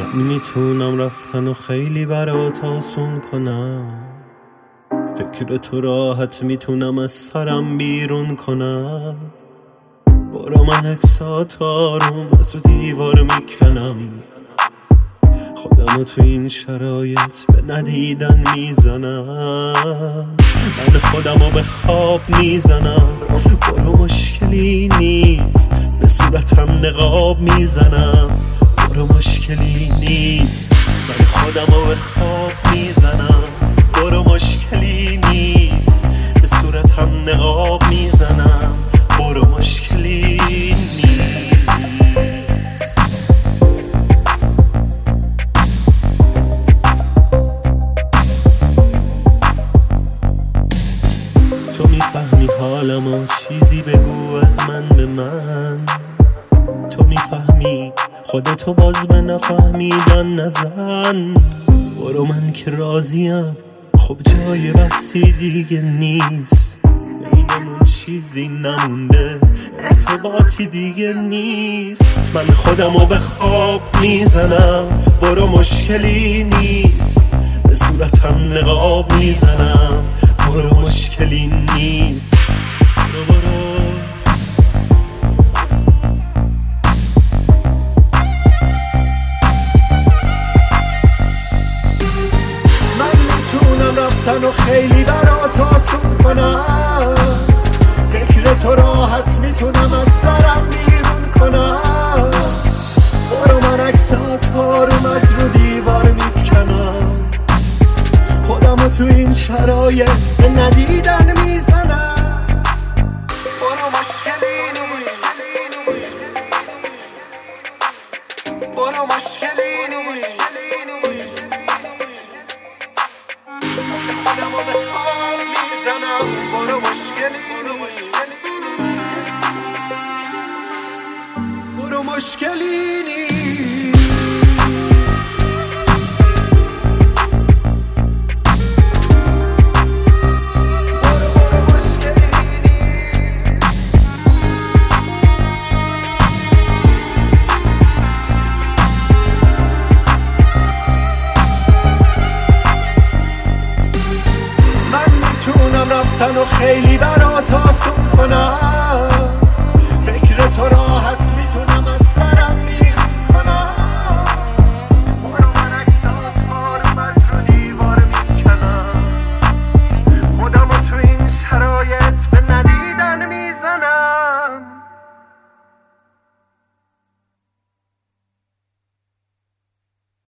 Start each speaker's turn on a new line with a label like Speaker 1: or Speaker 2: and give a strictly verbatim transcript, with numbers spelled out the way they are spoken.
Speaker 1: میتونم رفتن و خیلی برات آسون کنم، فکر تو راحت میتونم از سرم بیرون کنم. برو من اکسات آروم از تو دیوار میکنم، خودمو تو این شرایط به ندیدن میزنم. من خودمو به خواب میزنم، برو مشکلی نیست به صورتم نقاب میزنم. برو مشکلی نیست من خودمو به خواب میزنم. برو مشکلی نیست به صورتم نقاب میزنم. برو مشکلی نیست. تو میفهمی حالمو، چیزی بگو از من به من. تو میفهمی خودتو باز به نفهمیدن نزن. برو من که راضیم، خب جای بحثی دیگه نیست. بینمون چیزی نمونده، ارتباطی دیگه نیست. من خودمو به خواب میزنم، برو مشکلی نیست به صورتم نقاب میزنم. برو مشکلی نیست. برو برو رفتن و خیلی برات آسون کنم، فکر تو راحت میتونم از سرم بیرون کنم. برو من اکسات آروم از رو دیوار میکنم، خودمو تو این شرایط به ندیدن میزنم. برو مشکلی نیست، برو مشکلی نیست. خودمو به خواب میزنم، برو مشکلی نیست. برو مشکلی نیست. رفتن و خیلی برات آسون کنم، فکر تو راحت